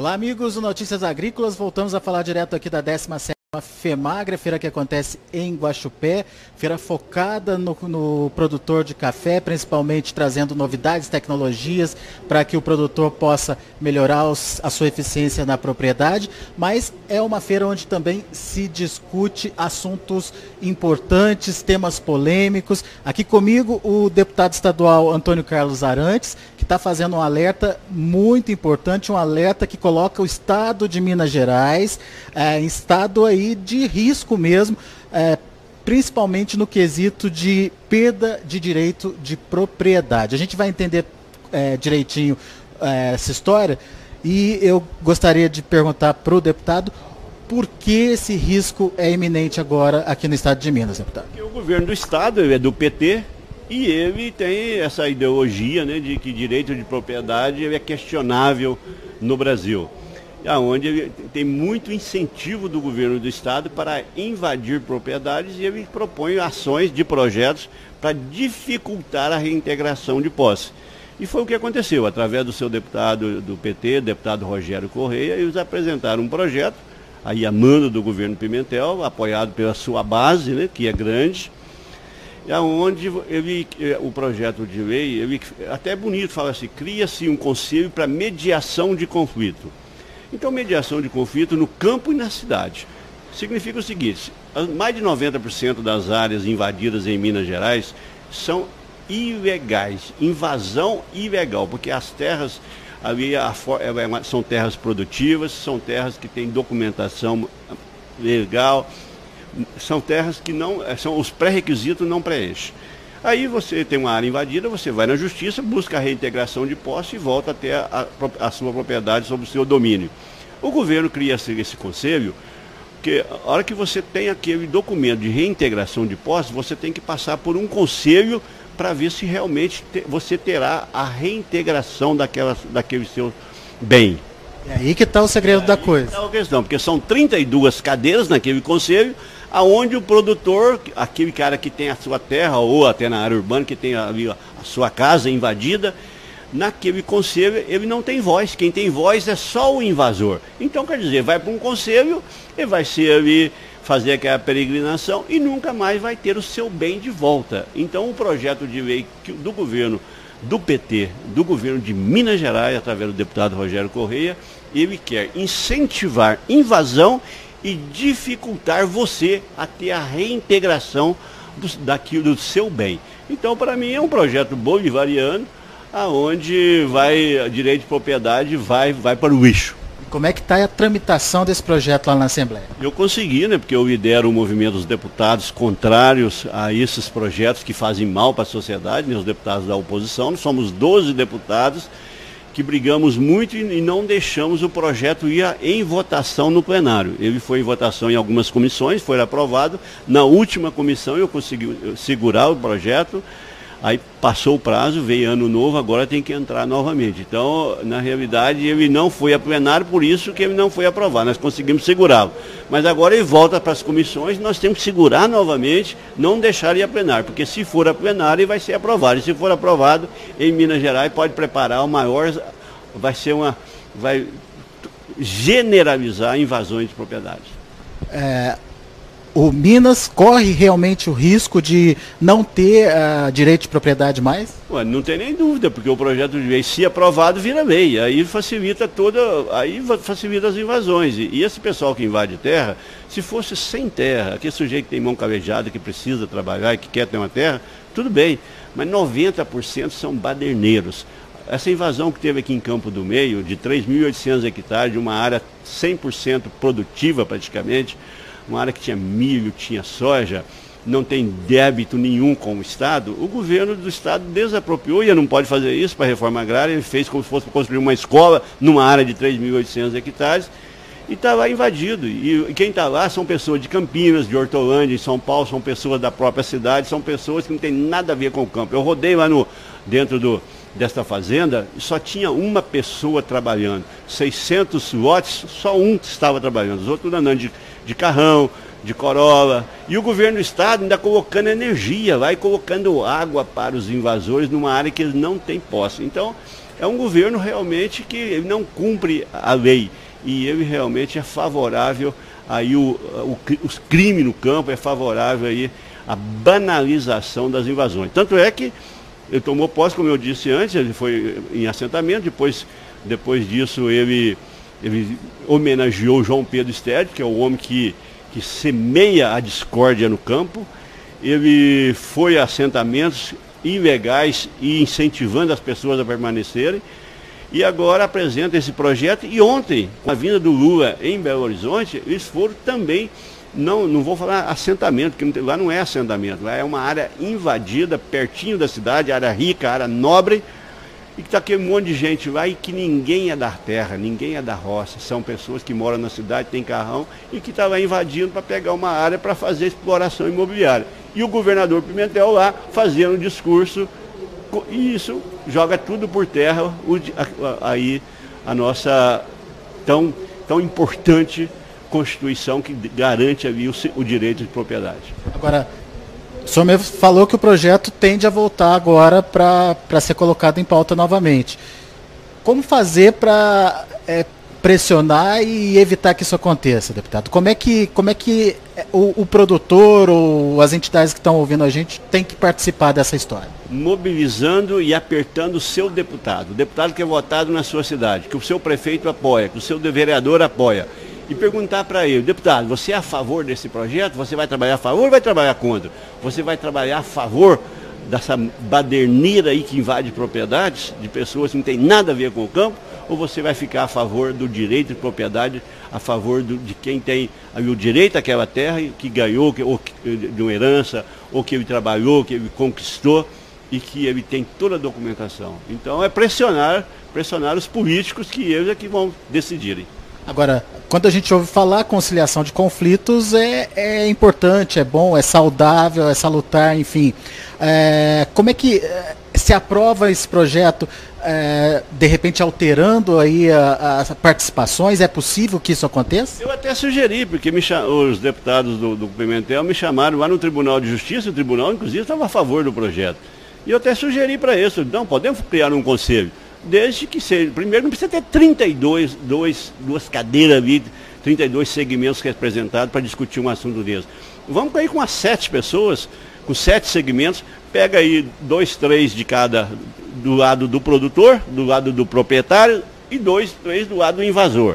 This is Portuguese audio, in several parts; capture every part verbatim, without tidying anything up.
Olá, amigos do Notícias Agrícolas. Voltamos a falar direto aqui da décima sétima FEMAGRE, feira que acontece em Guaxupé, feira focada no, no produtor de café, principalmente trazendo novidades, tecnologias para que o produtor possa melhorar os, a sua eficiência na propriedade, mas é uma feira onde também se discute assuntos importantes, temas polêmicos. Aqui comigo o deputado estadual Antônio Carlos Arantes, que está fazendo um alerta muito importante, um alerta que coloca o estado de Minas Gerais é, em estado aí de risco mesmo, é, principalmente no quesito de perda de direito de propriedade. A gente vai entender é, direitinho é, essa história e eu gostaria de perguntar para o deputado por que esse risco é iminente agora aqui no estado de Minas, deputado. Porque o governo do estado é do P T e ele tem essa ideologia, né, de que direito de propriedade é questionável no Brasil, onde ele tem muito incentivo do governo do estado para invadir propriedades e ele propõe ações de projetos para dificultar a reintegração de posse. E foi o que aconteceu, através do seu deputado do P T, deputado Rogério Correia, eles apresentaram um projeto, aí a mando do governo Pimentel, apoiado pela sua base, né, que é grande, onde ele, o projeto de lei, ele, até é bonito, fala assim, cria-se um conselho para mediação de conflito. Então, mediação de conflito no campo e na cidade. Significa o seguinte, mais de noventa por cento das áreas invadidas em Minas Gerais são ilegais, invasão ilegal, porque as terras ali a, são terras produtivas, são terras que têm documentação legal, são terras que não, são, os pré-requisitos não preenchem. Aí você tem uma área invadida, você vai na justiça, busca a reintegração de posse e volta até a, a, a sua propriedade sob o seu domínio. O governo cria esse, esse conselho, porque a hora que você tem aquele documento de reintegração de posse, você tem que passar por um conselho para ver se realmente te, você terá a reintegração daquela, daquele seu bem. É aí que está o segredo é da coisa. Está a questão, porque são trinta e duas cadeiras naquele conselho, aonde o produtor, aquele cara que tem a sua terra, ou até na área urbana, que tem a, a sua casa invadida, naquele conselho ele não tem voz. Quem tem voz é só o invasor. Então, quer dizer, vai para um conselho e vai ser ali, fazer aquela peregrinação e nunca mais vai ter o seu bem de volta. Então, o projeto de lei do governo do P T, do governo de Minas Gerais, através do deputado Rogério Correia, ele quer incentivar invasão e dificultar você a ter a reintegração do, daquilo, do seu bem. Então, para mim, é um projeto bolivariano, aonde vai, direito de propriedade vai, vai para o lixo. Como é que está a tramitação desse projeto lá na Assembleia? Eu consegui, né, porque eu lidero o movimento dos deputados contrários a esses projetos que fazem mal para a sociedade, né, os deputados da oposição. Nós somos doze deputados que brigamos muito e não deixamos o projeto ir em votação no plenário. Ele foi em votação em algumas comissões, foi aprovado. Na última comissão eu consegui segurar o projeto, aí passou o prazo, veio ano novo, agora tem que entrar novamente. Então, na realidade, ele não foi a plenário, por isso que ele não foi aprovado. Nós conseguimos segurá-lo. Mas agora ele volta para as comissões, nós temos que segurar novamente, não deixar ele a plenário, porque se for a plenário, ele vai ser aprovado. E se for aprovado, em Minas Gerais, pode preparar o maior, vai ser uma, vai generalizar invasões de propriedades. É... O Minas corre realmente o risco de não ter uh, direito de propriedade mais? Ué, não tem nem dúvida, porque o projeto de lei, se aprovado, vira lei. Aí facilita toda, aí facilita as invasões. E, e esse pessoal que invade terra, se fosse sem terra, aquele sujeito que tem mão calejada, que precisa trabalhar e que quer ter uma terra, tudo bem. Mas noventa por cento são baderneiros. Essa invasão que teve aqui em Campo do Meio, de três mil e oitocentos hectares, de uma área cem por cento produtiva praticamente, uma área que tinha milho, tinha soja, não tem débito nenhum com o Estado, o governo do Estado desapropriou, e não pode fazer isso para a reforma agrária, ele fez como se fosse construir uma escola numa área de três mil e oitocentos hectares, e está lá invadido. E quem está lá são pessoas de Campinas, de Hortolândia, de São Paulo, são pessoas da própria cidade, são pessoas que não têm nada a ver com o campo. Eu rodei lá no, dentro do, desta fazenda e só tinha uma pessoa trabalhando. seiscentos lotes, só um estava trabalhando, os outros andando de, de carrão, de Corolla. E o governo do estado ainda colocando energia, vai colocando água para os invasores numa área que eles não têm posse. Então, é um governo realmente que não cumpre a lei. E ele realmente é favorável aí o, o, os crimes no campo, é favorável aí a banalização das invasões. Tanto é que ele tomou posse, como eu disse antes, ele foi em assentamento, depois, depois disso ele, ele homenageou João Pedro Stede, que é o homem que, que semeia a discórdia no campo. Ele foi a assentamentos ilegais e incentivando as pessoas a permanecerem. E agora apresenta esse projeto. E ontem, com a vinda do Lula em Belo Horizonte, eles foram também, não, não vou falar assentamento, porque lá não é assentamento, lá é uma área invadida, pertinho da cidade, área rica, área nobre, e que está aquele monte de gente lá e que ninguém é da terra, ninguém é da roça. São pessoas que moram na cidade, têm carrão, e que estão lá invadindo para pegar uma área para fazer exploração imobiliária. E o governador Pimentel lá fazendo um discurso, e isso joga tudo por terra, o, a, aí a nossa tão, tão importante Constituição que garante ali o, o direito de propriedade. Agora, o senhor mesmo falou que o projeto tende a voltar agora para ser colocado em pauta novamente. Como fazer para é, pressionar e evitar que isso aconteça, deputado? Como é que, como é que o, o produtor ou as entidades que estão ouvindo a gente tem que participar dessa história? Mobilizando e apertando o seu deputado, o deputado que é votado na sua cidade, que o seu prefeito apoia, que o seu vereador apoia, e perguntar para ele: deputado, você é a favor desse projeto? Você vai trabalhar a favor ou vai trabalhar contra? Você vai trabalhar a favor dessa baderneira aí que invade propriedades de pessoas que não tem nada a ver com o campo? Ou você vai ficar a favor do direito de propriedade, a favor do, de quem tem aí o direito àquela terra, que ganhou, que, ou que, de uma herança, ou que ele trabalhou, que ele conquistou, e que ele tem toda a documentação? Então é pressionar, pressionar os políticos, que eles é que vão decidirem. Agora, quando a gente ouve falar conciliação de conflitos, é, é importante, é bom, é saudável, é salutar, enfim. É, como é que é, se aprova esse projeto, é, de repente alterando aí as participações? É possível que isso aconteça? Eu até sugeri, porque me, os deputados do, do Pimentel me chamaram lá no Tribunal de Justiça, o tribunal inclusive estava a favor do projeto. E eu até sugeri para isso: não, podemos criar um conselho. Desde que seja, primeiro não precisa ter trinta e dois, dois, duas cadeiras ali, trinta e dois segmentos representados para discutir um assunto desse. Vamos cair com as sete pessoas, com sete segmentos, pega aí dois, três de cada, do lado do produtor, do lado do proprietário, e dois, três do lado do invasor.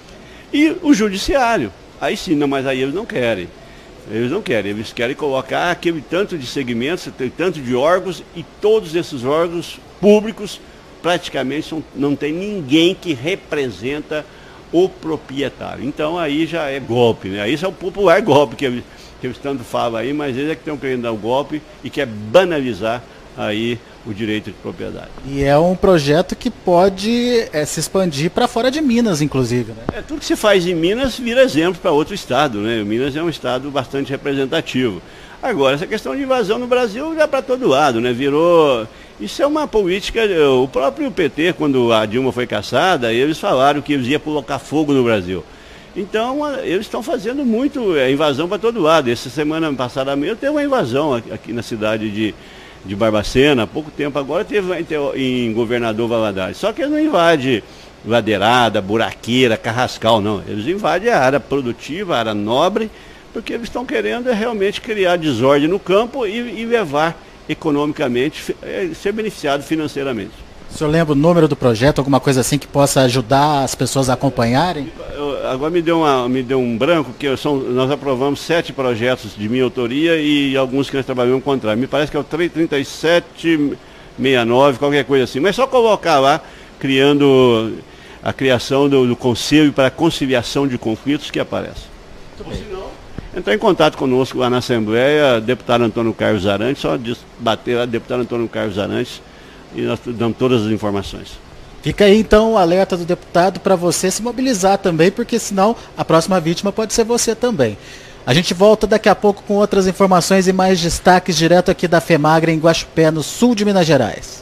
E o judiciário, aí sim, não, mas aí eles não querem. Eles não querem, eles querem colocar aquele tanto de segmentos, tanto de órgãos, e todos esses órgãos públicos praticamente são, não tem ninguém que representa o proprietário. Então aí já é golpe, né? Aí isso é o popular golpe que eles, que eles tanto falam aí, mas eles é que estão querendo dar o golpe e quer banalizar aí o direito de propriedade. E é um projeto que pode é, se expandir para fora de Minas, inclusive, né? É, tudo que se faz em Minas vira exemplo para outro estado, né? Minas é um estado bastante representativo. Agora, essa questão de invasão no Brasil já para todo lado, né? Virou... Isso é uma política, o próprio P T, quando a Dilma foi cassada, eles falaram que eles iam colocar fogo no Brasil. Então, eles estão fazendo muito é, invasão para todo lado. Essa semana passada mesmo teve uma invasão aqui, aqui na cidade de, de Barbacena, há pouco tempo agora teve em Governador Valadares. Só que eles não invadem ladeirada, buraqueira, carrascal, não. Eles invadem a área produtiva, a área nobre, porque eles estão querendo é, realmente criar desordem no campo e, e levar economicamente, ser beneficiado financeiramente. O senhor lembra o número do projeto, alguma coisa assim que possa ajudar as pessoas a acompanharem? Eu, agora me deu, uma, me deu um branco, porque são, nós aprovamos sete projetos de minha autoria e alguns que nós trabalhamos contra. Me parece que é o trinta e sete sessenta e nove, qualquer coisa assim. Mas só colocar lá, criando a criação do, do Conselho para a Conciliação de Conflitos, que aparece. Ou se não, entrar em contato conosco lá na Assembleia, deputado Antônio Carlos Arantes, só bater lá, deputado Antônio Carlos Arantes, e nós damos todas as informações. Fica aí então o alerta do deputado para você se mobilizar também, porque senão a próxima vítima pode ser você também. A gente volta daqui a pouco com outras informações e mais destaques direto aqui da FEMAGRE em Guaxupé, no sul de Minas Gerais.